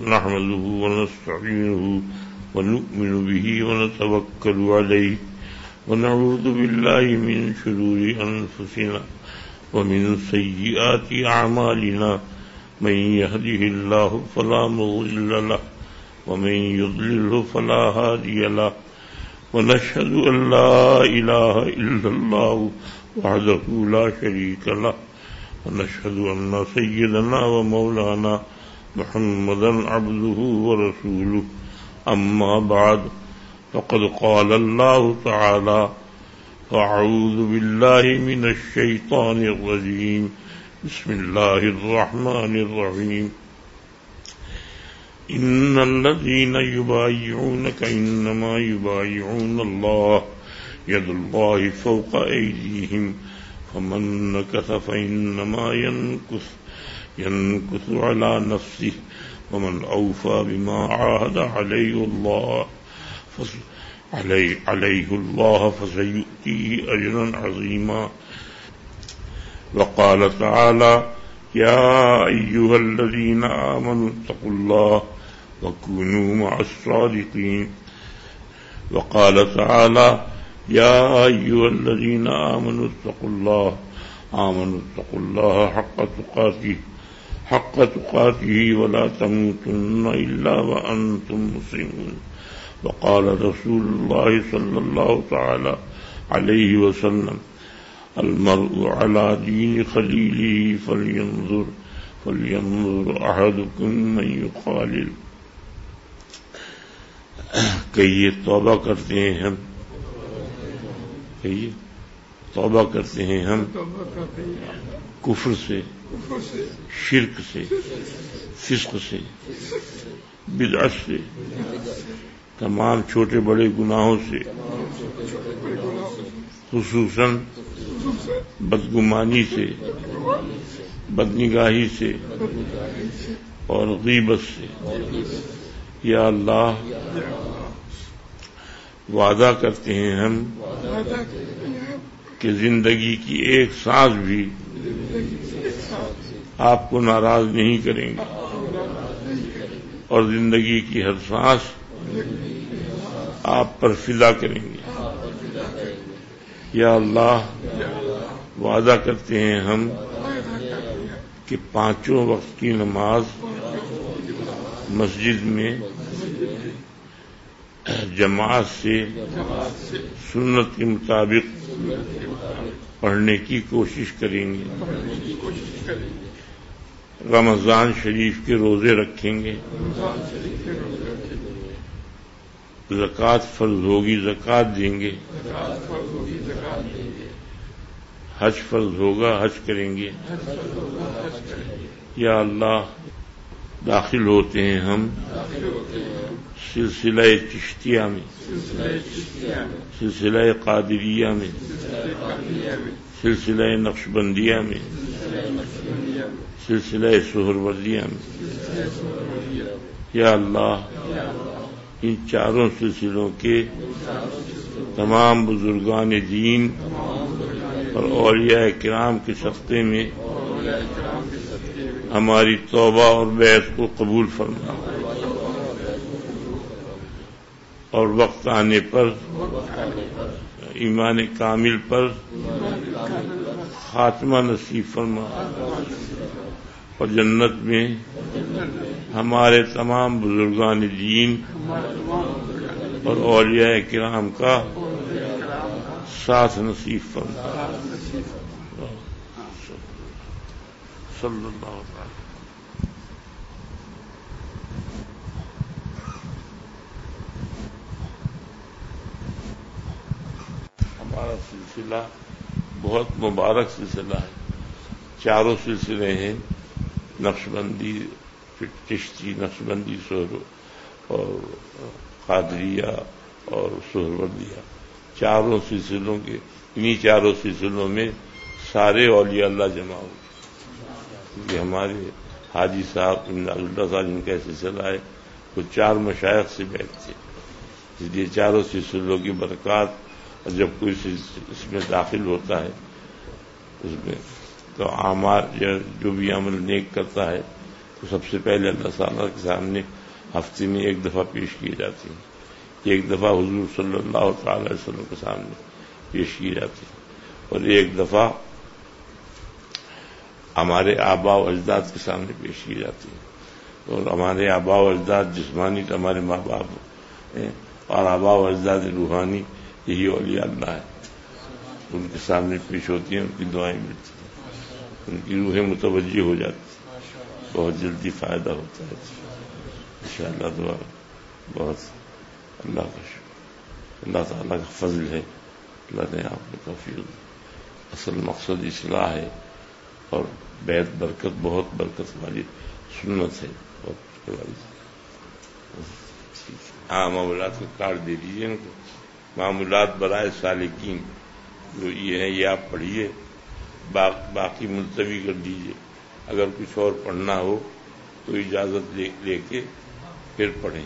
نحمده ونستعينه ونؤمن به ونتوكل عليه ونعوذ بالله من شرور أنفسنا ومن سيئات أعمالنا من يهده الله فلا مضل له ومن يضلله فلا هادي له ونشهد أن لا إله إلا الله وحده لا شريك له ونشهد أن سيدنا ومولانا محمدا عبده ورسوله أما بعد فقد قال الله تعالى فأعوذ بالله من الشيطان الرجيم بسم الله الرحمن الرحيم إن الذين يبايعونك إنما يبايعون الله يد الله فوق أيديهم فمن نكث فإنما ينكث على نفسه ومن أوفى بما عاهد عليه الله فسيؤتيه أجرا عظيما. وقال تعالى يا أيها الذين آمنوا اتقوا الله وكونوا مع الصادقين. وقال تعالى يا أيها الذين آمنوا اتقوا الله حق تقاته ولا تموتن إلا وأنتم مسلمون. وقال رسول الله صلى الله تعالى عليه وسلم المرء على دين خليله فلينظر أحدكم من يخالل. کہیے توبہ کرتے ہیں ہم، کہیے توبہ کرتے ہیں ہم کفر سے، شرک سے، فسق سے، بدعت سے، تمام چھوٹے بڑے گناہوں سے، خصوصاً بدگمانی سے، بدنگاہی سے اور غیبت سے. یا اللہ وعدہ کرتے ہیں ہم کہ زندگی کی ایک سانس بھی آپ کو ناراض نہیں کریں گے اور زندگی کی ہر سانس آپ پر فدا کریں گے. یا اللہ وعدہ کرتے ہیں ہم کہ پانچوں وقت کی نماز مسجد میں جماعت سے سنت کے مطابق پڑھنے کی کوشش کریں گے. رمضان شریف کے روزے رکھیں گے. زکوٰۃ فرض ہوگی، زکوٰۃ دیں گے. حج فرض ہوگا، حج کریں گے. یا اللہ داخل ہوتے ہیں ہم سلسلہ چشتیہ میں، سلسلہ قادریہ میں، سلسلہ نقشبندیہ میں، سلسلہ سہروردیہ میں. یا اللہ ان چاروں سلسلوں کے تمام بزرگان دین اور اولیاء کرام کے صدقے میں ہماری توبہ اور بیعت کو قبول فرما اور وقت آنے پر ایمان کامل پر خاتمہ نصیب فرما اور جنت میں ہمارے تمام بزرگان دین اور اولیاء کرام کا ساتھ نصیب فرما. صلی اللہ علیہ وسلم. ہمارا سلسلہ بہت مبارک سلسلہ ہے. چاروں سلسلے ہیں، نقشبندی، چشتی، نقشبندی، اور قادریہ اور سہروردیہ. چاروں سلسلوں کے انہی چاروں سلسلوں میں سارے اولیاء اللہ جمع ہوئے. کیونکہ ہمارے حاجی صاحب اللہ صاحب جن کا سلسلہ ہے وہ 4 مشائخ سے بیٹھتے، اس لیے چاروں سلسلوں کی برکات. اور جب کوئی اس میں داخل ہوتا ہے اس میں تو اعمال جو بھی عمل نیک کرتا ہے تو سب سے پہلے اللہ تعالیٰ کے سامنے ہفتے میں ایک دفعہ پیش کی جاتی ہیں، ایک دفعہ حضور صلی اللہ تعالی علیہ وسلم کے سامنے پیش کی جاتی ہے، اور ایک دفعہ ہمارے آباء و اجداد کے سامنے پیش کی جاتی ہے۔ اور ہمارے آباء و اجداد جسمانی تو ہمارے ماں باپ ہیں، اور آباء و اجداد روحانی یہی اولیاء اللہ ہے، ان کے سامنے پیش ہوتی ہیں، ان کی دعائیں ملتی ہیں، ان کی روحیں متوجہ ہو جاتی ہیں، بہت جلدی فائدہ ہوتا ہے۔ انشاءاللہ دعا بہت اللہ کا شکر، اللہ تعالیٰ کا فضل ہے، اللہ نے آپ کو توفیق دی۔ اصل مقصد اصلاح ہے، اور بیت برکت بہت برکت والی سنت ہے، بہت برکت والی۔ ہاں معمولات کا کارڈ دے دیجیے ان کو، معمولات برائے سالکین جو یہ ہیں یہ آپ پڑھیے، باقی ملتوی کر دیجیے، اگر کچھ اور پڑھنا ہو تو اجازت لے کے پھر پڑھیں۔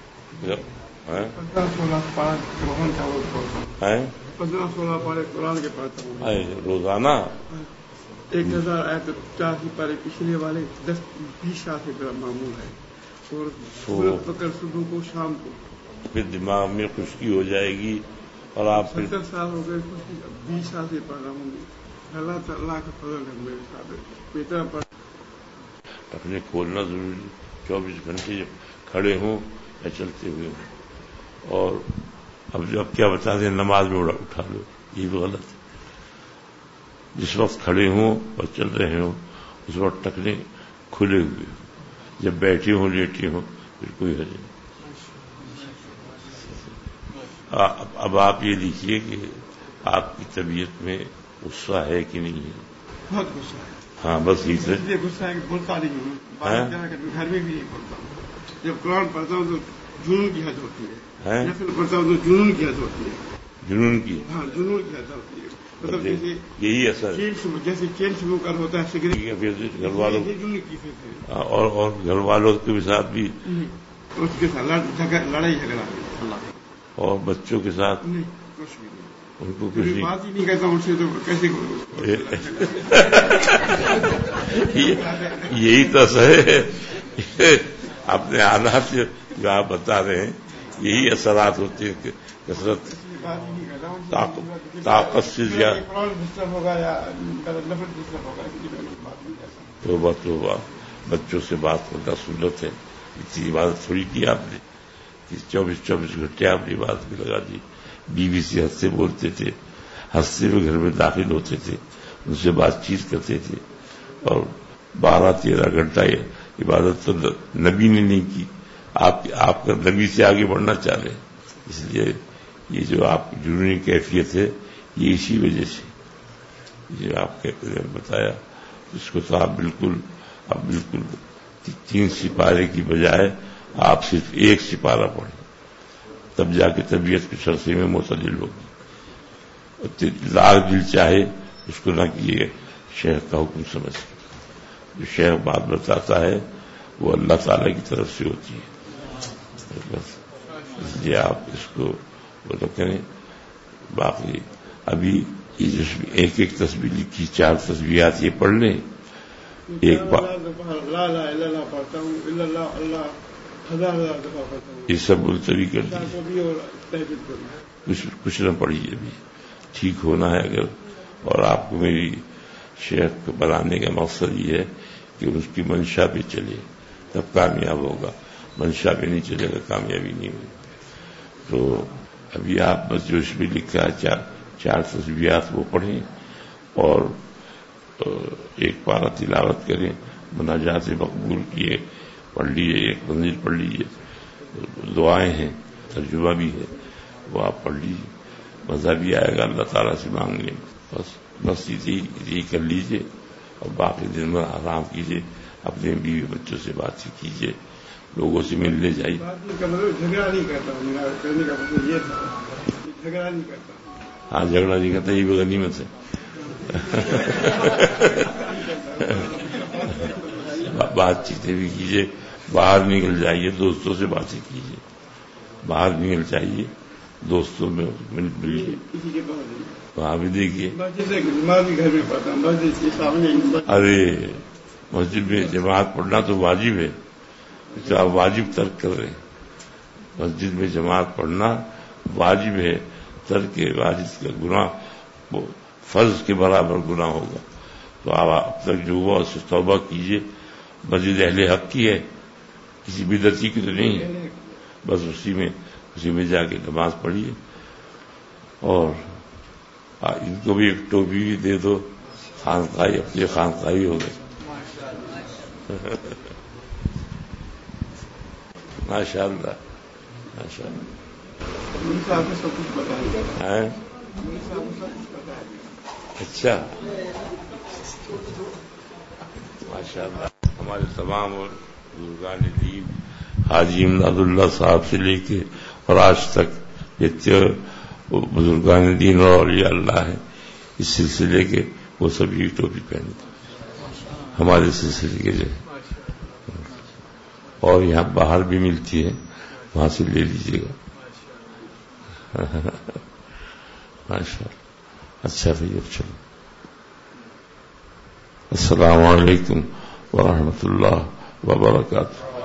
15-16 پارے قرآن کے پڑھتا ہوں روزانہ، 1000 آیت 85 پارے، پچھلے والے 10-20 سال سے میرا معمول ہے، اور فکر صبح کو شام کو، پھر دماغ میں خشکی ہو جائے گی، اور آپ 70 سال ہو گئے، 20 سال سے پڑھ رہا ہوں۔ اللہ تعالیٰ کا فضل ہے میرے ساتھ، بیٹا پڑھ اپنے کھولنا ضروری، 24 گھنٹے جب کھڑے ہوں یا چلتے ہوئے ہوں۔ اور اب جو اب کیا بتا دیں، نماز میں اٹھا لو، یہ بھی غلط ہے۔ جس وقت کھڑے ہوں اور چل رہے ہوں اس وقت ٹکنے کھلے ہوئے ہوں، جب بیٹھے ہوں لیٹے ہوں پھر کوئی حرج نہیں۔ اب آپ یہ دیکھیے کہ آپ کی طبیعت میں غصہ ہے کہ نہیں ہے؟ بہت غصہ ہے۔ ہاں بس یہ اس لیے غصہ ہے کہ بولتا نہیں ہوں، بات کیا کرتا ہوں، گھر میں بھی نہیں بولتا ہوں۔ جب قرآن پڑھتا ہوں تو جنون کی حد ہوتی ہے، نفل پڑھتا ہوں تو جنون کی حد ہوتی ہے، جنون کی، ہاں جنون کی حد ہوتی ہے، مطلب جیسے یہی اثر جیسے چین شروع کر ہوتا ہے سگریٹ، گھر والوں اور گھر والوں کے ساتھ بھی، اس کے ساتھ لڑائی جھگڑا، اور بچوں کے ساتھ نہیں کچھ بھی نہیں، ان کو کچھ نہیں، بات ہی نہیں کرتا ان سے تو کیسے یہی تو ہے اپنے حالات جو آپ بتا رہے ہیں، یہی اثرات ہوتے ہیں کہ کثرت طاقت سے زیادہ توبہ بچوں سے بات کرنا سنت ہے، اتنی عبادت تھوڑی کی آپ نے، 24 گھنٹے آپ نے عبادت میں لگا دی۔ بیوی سے ہنس سے بولتے تھے، ہنستے ہوئے گھر میں داخل ہوتے تھے، ان سے بات چیت کرتے تھے، اور 12-13 گھنٹہ عبادت تو نبی نے نہیں کی، آپ کا نبی سے آگے بڑھنا چاہ رہے ہیں۔ اس لیے یہ جو آپ کی جنونی کیفیت ہے یہ اسی وجہ سے، جو آپ کہتے ہیں بتایا، اس کو تو آپ بالکل 3 سپارے کی بجائے آپ صرف 1 سپارہ پڑھیں، تب جا کے طبیعت کچھ عرصے میں معتدل ہوگی۔ لاکھ دل چاہے اس کو نہ کیے شیخ کا حکم سمجھ کے، جو شیخ بات بتاتا ہے وہ اللہ تعالی کی طرف سے ہوتی ہے، بس اس لیے آپ اس کو وہ کریں۔ باقی ابھی یہ جو ایک تسبیح لکھی، 4 تسبیحات یہ پڑھ لیں، ایک بار یہ سب ملتوی کر دیجیے، کچھ نہ پڑھیے، ابھی ٹھیک ہونا ہے اگر، اور آپ کو میری شیخ کو بنانے کا مقصد یہ ہے کہ اس کی منشا پہ چلے تب کامیاب ہوگا، منشا پہ نہیں چلے گا کامیابی نہیں ہوگی۔ تو ابھی آپ بس جو اس میں لکھا ہے 4 تسبیحات وہ پڑھیں، اور 1 پارہ تلاوت کریں، مناجات مقبول کیے پڑھ لیجیے، 1 منزل پڑھ لیجیے، دعائیں ہیں، ترجمہ بھی ہے، وہ آپ پڑھ لیجیے، مزہ بھی آئے گا اللہ تعالیٰ سے مانگنے میں۔ بس یہی کر لیجیے، اور باقی دن میں آرام کیجیے، اپنے بیوی بچوں سے بات ہی کیجیے، لوگوں سے ملنے جائیے۔ جھگڑا نہیں کرتا، میرا کہنے کا مطلب یہ تھا، جھگڑا نہیں کرتا۔ ہاں جھگڑا نہیں کرتا، یہ بھی غنیمت ہے۔ بات چیتیں بھی کیجیے، باہر نکل جائیے، دوستوں سے باتیں کیجیے، باہر نکل جائیے، دوستوں میں ملیے، وہاں بھی دیکھیے۔ گھر میں پڑھتا ہوں، ارے مسجد میں جماعت پڑھنا تو واجب ہے، تو آپ واجب ترک کر رہے ہیں۔ مسجد میں جماعت پڑھنا واجب ہے، ترک واجب کا گناہ وہ فرض کے برابر گناہ ہوگا۔ تو آپ اب تک جو ہوا اس سے توبہ کیجیے۔ مسجد اہل حق کی ہے، کسی بدعتی کی تو نہیں ہے، بس اسی میں جا کے نماز پڑھیے، اور ان کو بھی ایک ٹوپی بھی دے دو، خانقاہی اپنی خانقاہی ہو گئی۔ ماشاء اللہ ماشاء اللہ۔ اچھا ماشاء اللہ۔ ہمارے تمام اور بزرگان دین حاجی امداد اللہ صاحب سے لے کے اور آج تک جتنے بزرگان دین اور اولیاء اللہ ہیں اس سلسلے کے، وہ سبھی ٹوپی پہنتے ہمارے سلسلے کے جو ہے، اور یہاں باہر بھی ملتی ہے، وہاں سے لے لیجیے گا۔ ماشاء اللہ۔ اچھا بھائی، چلو، السلام علیکم ورحمۃ اللہ وبرکاتہ۔